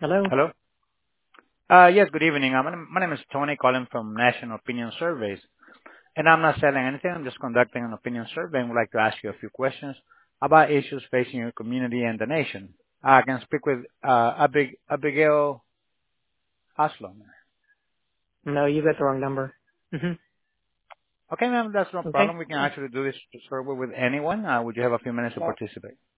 Hello? Hello? Yes, good evening. My name is Tony calling from National Opinion Surveys, and I'm not selling anything. I'm just conducting an opinion survey and would like to ask you a few questions about issues facing your community and the nation. I can speak with Abigail Haslam. No, you got the wrong number. Hmm. Okay, ma'am, that's no Okay. problem. We can actually do this survey with anyone. Would you have a few minutes to participate?